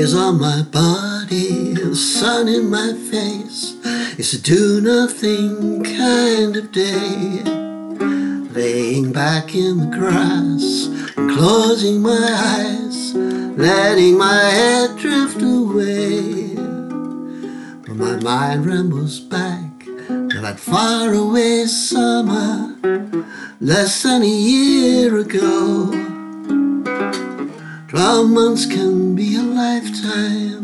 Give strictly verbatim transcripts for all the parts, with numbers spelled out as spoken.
Tears on my body, the sun in my face. It's a do-nothing kind of day. Laying back in the grass and closing my eyes, letting my head drift away. But my mind rambles back to that faraway summer less than a year ago. Twelve months can be a lifetime,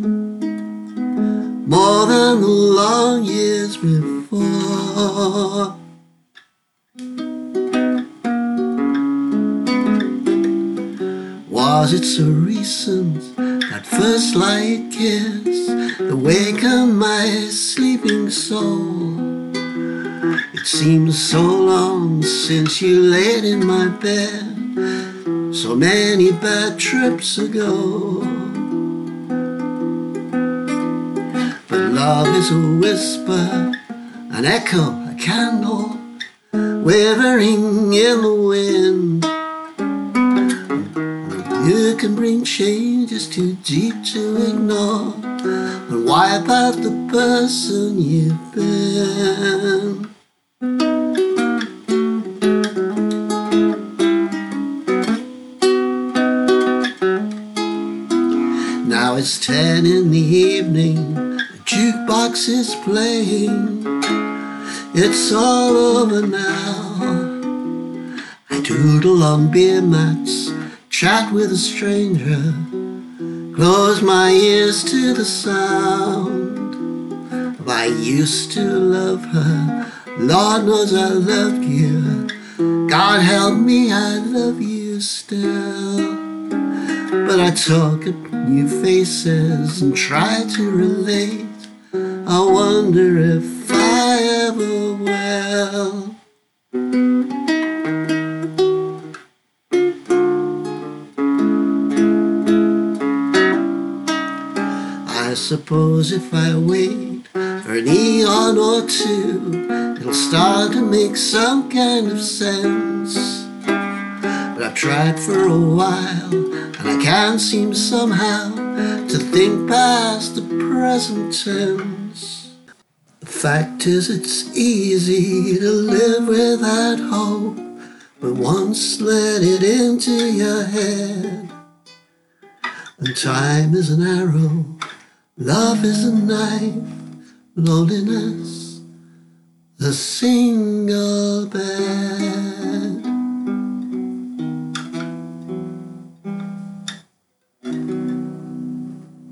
more than the long years before. Was it so recent, that first light kiss, the wake of my sleeping soul? It seems so long since you laid in my bed, so many bad trips ago. But love is a whisper, an echo, a candle, wavering in the wind. You can bring changes too deep to ignore and wipe out the person you've been. Now it's ten in the evening, the jukebox is playing. It's all over now. I doodle on beer mats, chat with a stranger, close my ears to the sound. I used to love her, Lord knows I loved you. God help me, I love you still. But I talk at new faces and try to relate. I wonder if I ever will. I suppose if I wait for an eon or two, it'll start to make some kind of sense. But I've tried for a while, and I can't seem somehow to think past the present tense. The fact is it's easy to live without hope, but once let it into your head. And time is an arrow, love is a knife, loneliness a single bed.